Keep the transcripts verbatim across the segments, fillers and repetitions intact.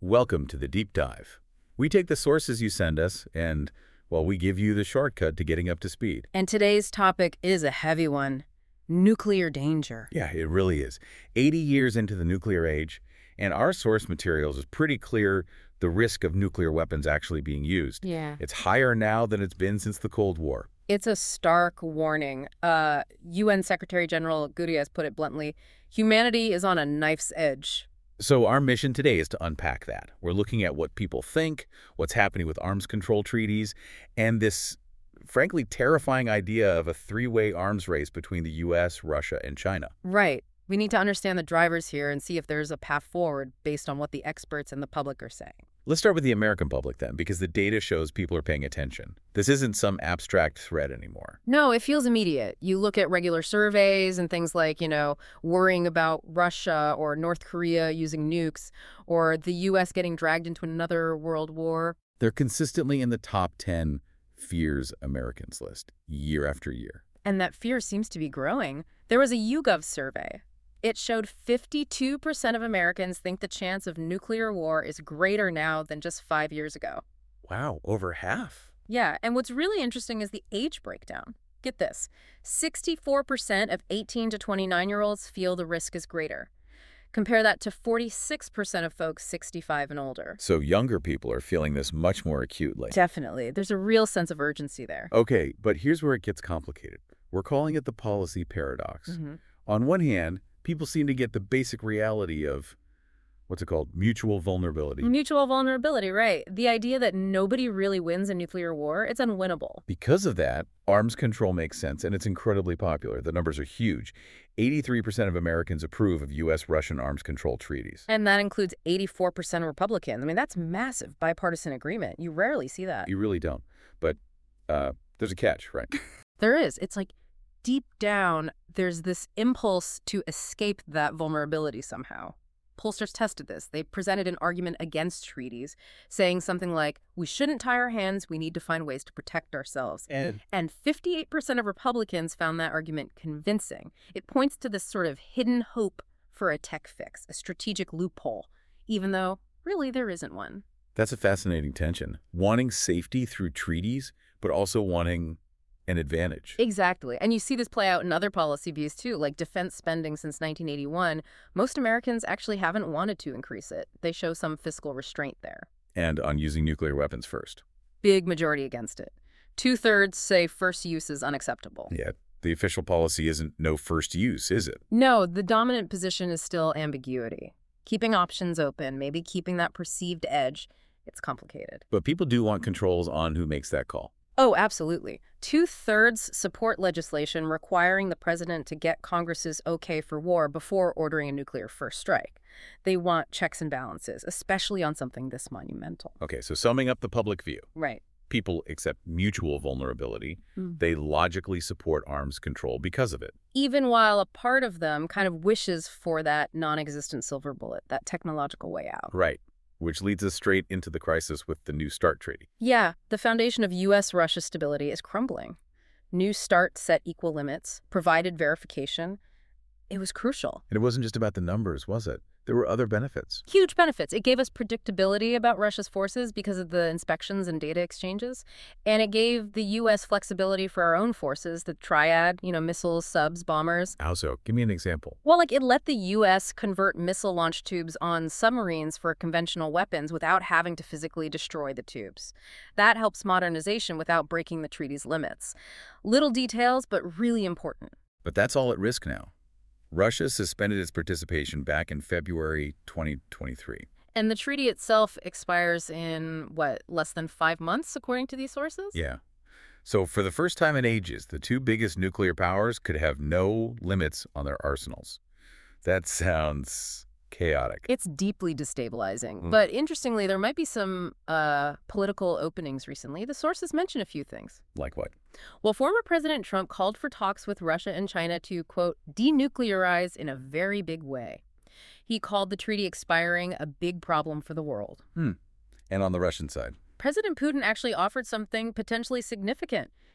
Welcome to the Deep Dive. We take the sources you send us and, well, we give you the shortcut to getting up to speed. And today's topic is a heavy one: nuclear danger. Yeah, it really is. eighty years into the nuclear age, and our source materials is pretty clear the risk of nuclear weapons actually being used. Yeah. It's higher now than it's been since the Cold War. It's a stark warning. Uh, U N Secretary General Guterres put it bluntly: humanity is on a knife's edge. So our mission today is to unpack that. We're looking at what people think, what's happening with arms control treaties, and this, frankly, terrifying idea of a three-way arms race between the U S, Russia, and China. Right. We need to understand the drivers here and see if there's a path forward based on what the experts and the public are saying. Let's start with the American public then, because the data shows people are paying attention. This isn't some abstract threat anymore. No, it feels immediate. You look at regular surveys and things like, you know, worrying about Russia or North Korea using nukes, or the U S getting dragged into another world war. They're consistently in the top ten fears Americans list, year after year. And that fear seems to be growing. There was a YouGov survey. It showed fifty-two percent of Americans think the chance of nuclear war is greater now than just five years ago. Wow, over half. Yeah, and what's really interesting is the age breakdown. Get this: sixty-four percent of eighteen to twenty-nine-year-olds feel the risk is greater. Compare that to forty-six percent of folks sixty-five and older. So younger people are feeling this much more acutely. Definitely. There's a real sense of urgency there. Okay, but here's where it gets complicated. We're calling it the policy paradox. Mm-hmm. On one hand, people seem to get the basic reality of, what's it called, mutual vulnerability. Mutual vulnerability, right. The idea that nobody really wins a nuclear war, it's unwinnable. Because of that, arms control makes sense, and it's incredibly popular. The numbers are huge. eighty-three percent of Americans approve of U S-Russian arms control treaties. And that includes eighty-four percent Republicans. I mean, that's massive bipartisan agreement. You rarely see that. You really don't. But uh, there's a catch, right? There is. It's like deep down, there's this impulse to escape that vulnerability somehow. Pollsters tested this. They presented an argument against treaties, saying something like, we shouldn't tie our hands, we need to find ways to protect ourselves. And, and fifty-eight percent of Republicans found that argument convincing. It points to this sort of hidden hope for a tech fix, a strategic loophole, even though really there isn't one. That's a fascinating tension. Wanting safety through treaties, but also wanting an advantage. Exactly. And you see this play out in other policy views, too, like defense spending since nineteen eighty-one. Most Americans actually haven't wanted to increase it. They show some fiscal restraint there. And on using nuclear weapons first. Big majority against it. Two-thirds say first use is unacceptable. Yeah, the official policy isn't no first use, is it? No, the dominant position is still ambiguity. Keeping options open, maybe keeping that perceived edge, it's complicated. But people do want controls on who makes that call. Oh, absolutely. Two-thirds support legislation requiring the president to get Congress's okay for war before ordering a nuclear first strike. They want checks and balances, especially on something this monumental. Okay, so summing up the public view. Right. People accept mutual vulnerability. Mm. They logically support arms control because of it. Even while a part of them kind of wishes for that non-existent silver bullet, that technological way out. Right. Which leads us straight into the crisis with the New START treaty. Yeah, the foundation of U S Russia stability is crumbling. New START set equal limits, provided verification. It was crucial. And it wasn't just about the numbers, was it? There were other benefits. Huge benefits. It gave us predictability about Russia's forces because of the inspections and data exchanges. And it gave the U S flexibility for our own forces, the triad, you know, missiles, subs, bombers. How so? Give me an example. Well, like it let the U S convert missile launch tubes on submarines for conventional weapons without having to physically destroy the tubes. That helps modernization without breaking the treaty's limits. Little details, but really important. But that's all at risk now. Russia suspended its participation back in February twenty twenty-three. And the treaty itself expires in, what, less than five months, according to these sources? Yeah. So for the first time in ages, the two biggest nuclear powers could have no limits on their arsenals. That sounds chaotic. It's deeply destabilizing. Mm. But interestingly, there might be some uh, political openings recently. The sources mention a few things. Like what? Well, former President Trump called for talks with Russia and China to, quote, denuclearize in a very big way. He called the treaty expiring a big problem for the world. Hmm. And on the Russian side? President Putin actually offered something potentially significant.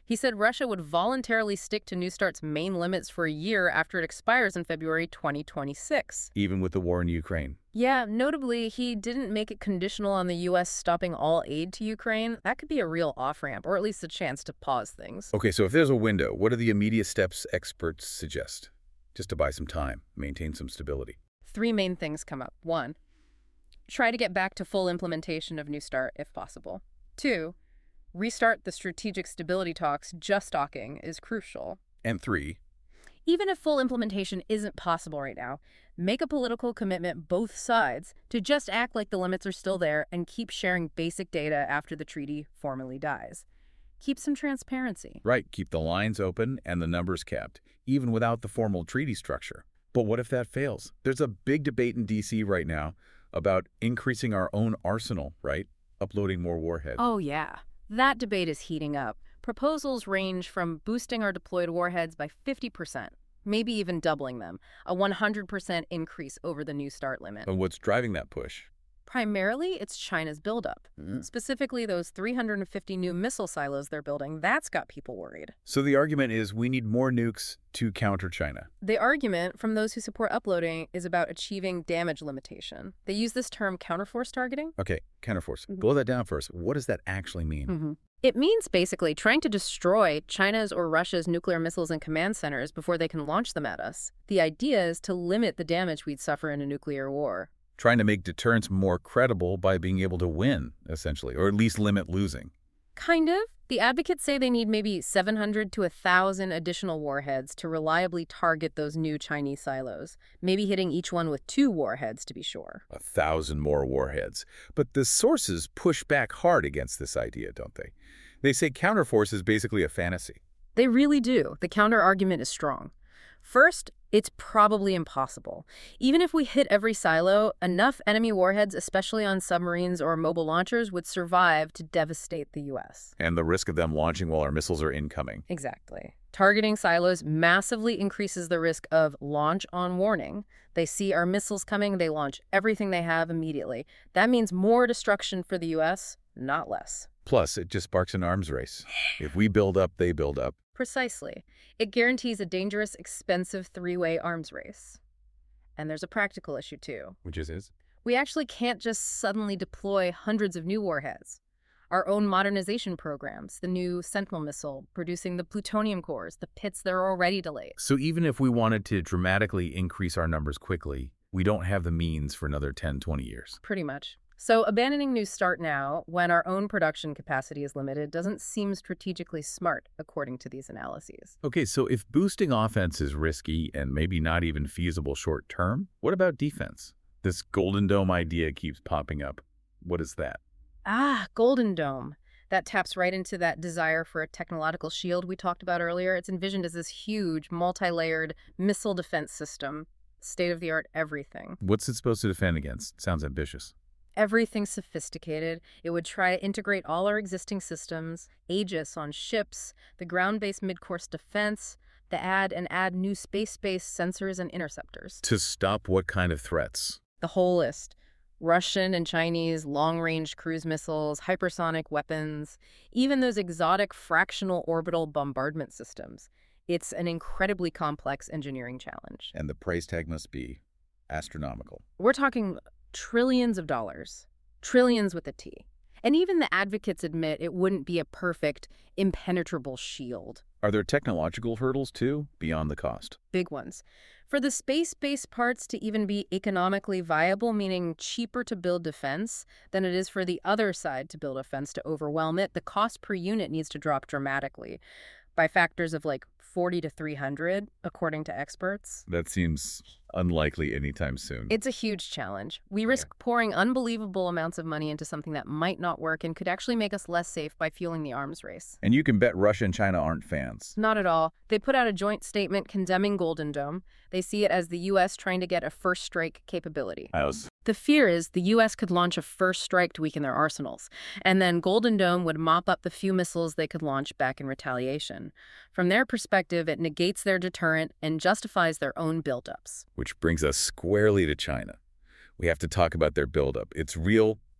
He said Russia would voluntarily stick to New START's main limits for a year after it expires in February twenty twenty-six. Even with the war in Ukraine. Yeah, notably, he didn't make it conditional on the U S stopping all aid to Ukraine. That could be a real off-ramp, or at least a chance to pause things. Okay, so if there's a window, what are the immediate steps experts suggest? Just to buy some time, maintain some stability. Three main things come up. One, try to get back to full implementation of New START if possible. Two, restart the strategic stability talks. Just docking is crucial. And three, even if full implementation isn't possible right now, make a political commitment both sides to just act like the limits are still there and keep sharing basic data after the treaty formally dies. Keep some transparency. Right, keep the lines open and the numbers kept, even without the formal treaty structure. But what if that fails? There's a big debate in D C right now about increasing our own arsenal, right? Uploading more warheads. Oh, yeah. That debate is heating up. Proposals range from boosting our deployed warheads by fifty percent, maybe even doubling them, a one hundred percent increase over the New START limit. And what's driving that push? Primarily, it's China's buildup. Mm. Specifically, those three hundred fifty new missile silos they're building, that's got people worried. So the argument is we need more nukes to counter China. The argument from those who support uploading is about achieving damage limitation. They use this term counterforce targeting. Okay, counterforce. Mm-hmm. Blow that down first. What does that actually mean? Mm-hmm. It means basically trying to destroy China's or Russia's nuclear missiles and command centers before they can launch them at us. The idea is to limit the damage we'd suffer in a nuclear war. Trying to make deterrence more credible by being able to win, essentially, or at least limit losing. Kind of. The advocates say they need maybe seven hundred to one thousand additional warheads to reliably target those new Chinese silos, maybe hitting each one with two warheads to be sure. A thousand more warheads. But the sources push back hard against this idea, don't they? They say counterforce is basically a fantasy. They really do. The counter-argument is strong. First, it's probably impossible. Even if we hit every silo, enough enemy warheads, especially on submarines or mobile launchers, would survive to devastate the U S. And the risk of them launching while our missiles are incoming. Exactly. Targeting silos massively increases the risk of launch on warning. They see our missiles coming, they launch everything they have immediately. That means more destruction for the U S, not less. Plus, it just sparks an arms race. If we build up, they build up. Precisely. It guarantees a dangerous, expensive three-way arms race. And there's a practical issue, too. Which is? is? We actually can't just suddenly deploy hundreds of new warheads. Our own modernization programs, the new Sentinel missile, producing the plutonium cores, the pits that are already delayed. So even if we wanted to dramatically increase our numbers quickly, we don't have the means for another ten, twenty years. Pretty much. So abandoning New START now, when our own production capacity is limited, doesn't seem strategically smart, according to these analyses. Okay, so if boosting offense is risky and maybe not even feasible short term, what about defense? This Golden Dome idea keeps popping up. What is that? Ah, Golden Dome. That taps right into that desire for a technological shield we talked about earlier. It's envisioned as this huge, multi-layered missile defense system. State-of-the-art everything. What's it supposed to defend against? Sounds ambitious. Everything sophisticated. It would try to integrate all our existing systems, Aegis on ships, the ground-based mid-course defense, the add and add new space-based sensors and interceptors. To stop what kind of threats? The whole list. Russian and Chinese long-range cruise missiles, hypersonic weapons, even those exotic fractional orbital bombardment systems. It's an incredibly complex engineering challenge. And the price tag must be astronomical. We're talking trillions of dollars. Trillions with a T. And even the advocates admit it wouldn't be a perfect, impenetrable shield. Are there technological hurdles, too, beyond the cost? Big ones. For the space-based parts to even be economically viable, meaning cheaper to build defense than it is for the other side to build a fence to overwhelm it, the cost per unit needs to drop dramatically by factors of like forty to three hundred, according to experts. That seems unlikely anytime soon. It's a huge challenge. We risk yeah. pouring unbelievable amounts of money into something that might not work and could actually make us less safe by fueling the arms race. And you can bet Russia and China aren't fans. Not at all. They put out a joint statement condemning Golden Dome. They see it as the U S trying to get a first strike capability. Was... The fear is the U S could launch a first strike to weaken their arsenals, and then Golden Dome would mop up the few missiles they could launch back in retaliation. From their perspective, it negates their deterrent and justifies their own buildups. Which brings us squarely to China. We have to talk about their buildup. It's real,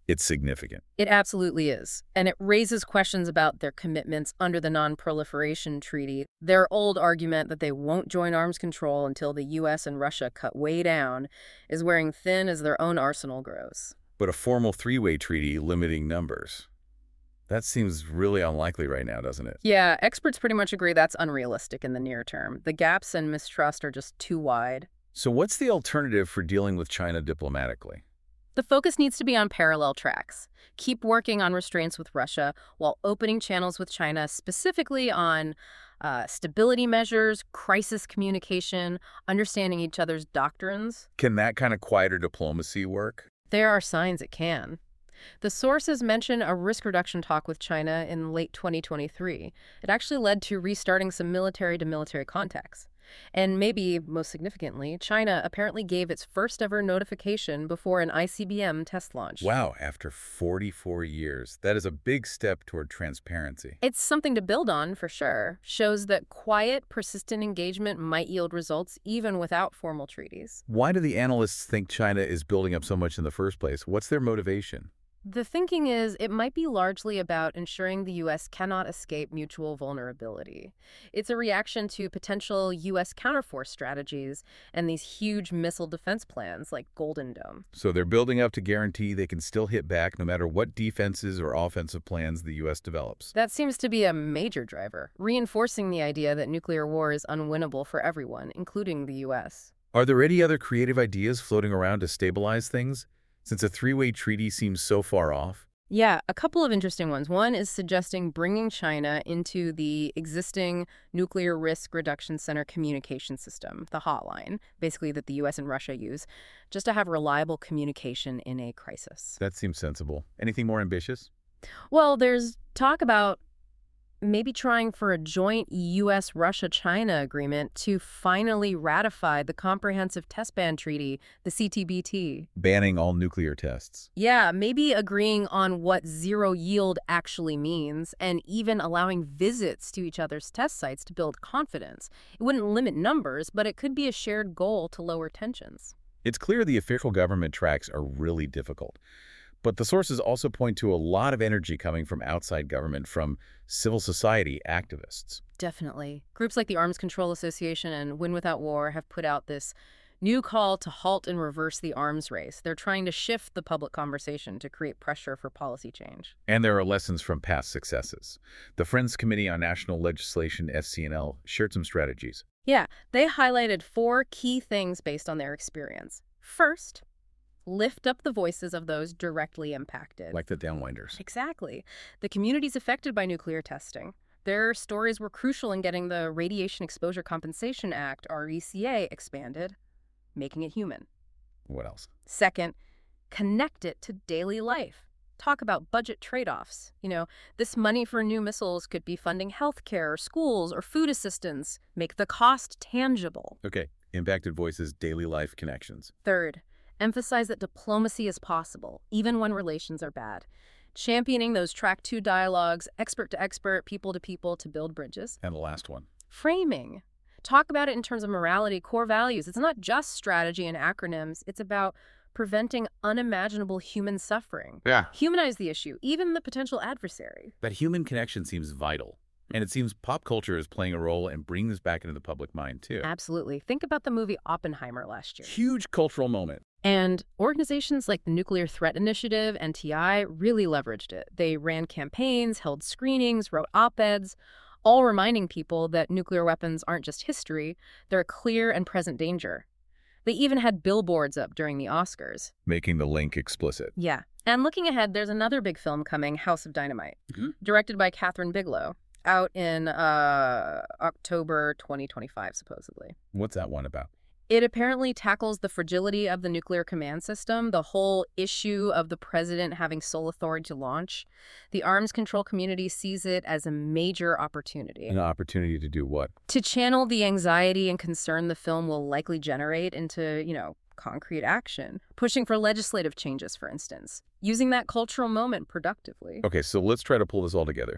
It's significant. It absolutely is. And it raises questions about their commitments under the Non-Proliferation Treaty. Their old argument that they won't join arms control until the U S and Russia cut way down is wearing thin as their own arsenal grows. But a formal three-way treaty limiting numbers, that seems really unlikely right now, doesn't it? Yeah, experts pretty much agree that's unrealistic in the near term. The gaps and mistrust are just too wide. So what's the alternative for dealing with China diplomatically? The focus needs to be on parallel tracks. Keep working on restraints with Russia while opening channels with China, specifically on uh, stability measures, crisis communication, understanding each other's doctrines. Can that kind of quieter diplomacy work? There are signs it can. The sources mention a risk reduction talk with China in late twenty twenty-three. It actually led to restarting some military-to-military contacts. And maybe, most significantly, China apparently gave its first-ever notification before an I C B M test launch. Wow, after forty-four years. That is a big step toward transparency. It's something to build on, for sure. Shows that quiet, persistent engagement might yield results even without formal treaties. Why do the analysts think China is building up so much in the first place? What's their motivation? The thinking is it might be largely about ensuring the U S cannot escape mutual vulnerability. It's a reaction to potential U S counterforce strategies and these huge missile defense plans like Golden Dome. So they're building up to guarantee they can still hit back no matter what defenses or offensive plans the U S develops. That seems to be a major driver, reinforcing the idea that nuclear war is unwinnable for everyone, including the U S. Are there any other creative ideas floating around to stabilize things, since a three-way treaty seems so far off? Yeah, a couple of interesting ones. One is suggesting bringing China into the existing Nuclear Risk Reduction Center communication system, the hotline, basically that the U S and Russia use, just to have reliable communication in a crisis. That seems sensible. Anything more ambitious? Well, there's talk about maybe trying for a joint U S Russia China agreement to finally ratify the Comprehensive Test Ban Treaty, the C T B T. Banning all nuclear tests. Yeah, maybe agreeing on what zero yield actually means and even allowing visits to each other's test sites to build confidence. It wouldn't limit numbers, but it could be a shared goal to lower tensions. It's clear the official government tracks are really difficult. But the sources also point to a lot of energy coming from outside government, from civil society activists. Definitely. Groups like the Arms Control Association and Win Without War have put out this new call to halt and reverse the arms race. They're trying to shift the public conversation to create pressure for policy change. And there are lessons from past successes. The Friends Committee on National Legislation, F C N L, shared some strategies. Yeah, they highlighted four key things based on their experience. First, lift up the voices of those directly impacted. Like the downwinders. Exactly. The communities affected by nuclear testing. Their stories were crucial in getting the Radiation Exposure Compensation Act, R E C A, expanded, making it human. What else? Second, connect it to daily life. Talk about budget trade-offs. You know, this money for new missiles could be funding healthcare or schools or food assistance. Make the cost tangible. Okay. Impacted voices, daily life connections. Third, emphasize that diplomacy is possible, even when relations are bad. Championing those track two dialogues, expert to expert, people to people, to build bridges. And the last one. Framing. Talk about it in terms of morality, core values. It's not just strategy and acronyms. It's about preventing unimaginable human suffering. Yeah. Humanize the issue, even the potential adversary. That human connection seems vital. And it seems pop culture is playing a role in bringing this back into the public mind, too. Absolutely. Think about the movie Oppenheimer last year. Huge cultural moment. And organizations like the Nuclear Threat Initiative, N T I, really leveraged it. They ran campaigns, held screenings, wrote op-eds, all reminding people that nuclear weapons aren't just history, they're a clear and present danger. They even had billboards up during the Oscars. Making the link explicit. Yeah. And looking ahead, there's another big film coming, House of Dynamite, Mm-hmm. directed by Catherine Bigelow, out in uh, October twenty twenty-five, supposedly. What's that one about? It apparently tackles the fragility of the nuclear command system, the whole issue of the president having sole authority to launch. The arms control community sees it as a major opportunity. An opportunity to do what? To channel the anxiety and concern the film will likely generate into, you know, concrete action. Pushing for legislative changes, for instance. Using that cultural moment productively. Okay, so let's try to pull this all together.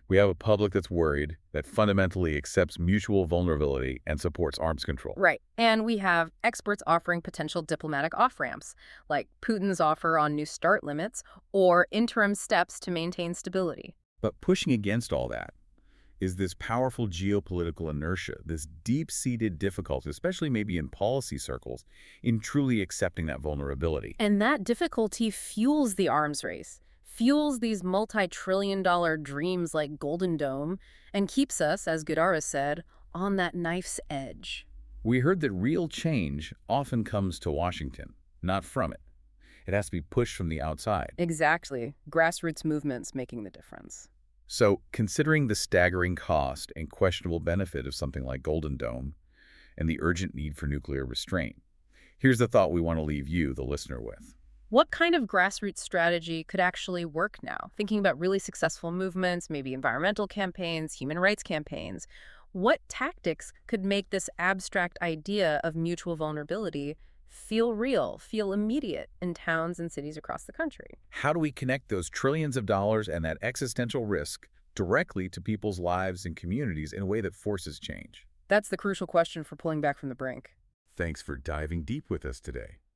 We have a public that's worried, that fundamentally accepts mutual vulnerability and supports arms control. Right. And we have experts offering potential diplomatic off-ramps, like Putin's offer on New START limits or interim steps to maintain stability. But pushing against all that is this powerful geopolitical inertia, this deep-seated difficulty, especially maybe in policy circles, in truly accepting that vulnerability. And that difficulty fuels the arms race, fuels these multi-trillion dollar dreams like Golden Dome, and keeps us, as Gudara said, on that knife's edge. We heard that real change often comes to Washington, not from it. It has to be pushed from the outside. Exactly. Grassroots movements making the difference. So, considering the staggering cost and questionable benefit of something like Golden Dome and the urgent need for nuclear restraint, here's the thought we want to leave you, the listener, with. What kind of grassroots strategy could actually work now? Thinking about really successful movements, maybe environmental campaigns, human rights campaigns. What tactics could make this abstract idea of mutual vulnerability feel real, feel immediate in towns and cities across the country? How do we connect those trillions of dollars and that existential risk directly to people's lives and communities in a way that forces change? That's the crucial question for pulling back from the brink. Thanks for diving deep with us today.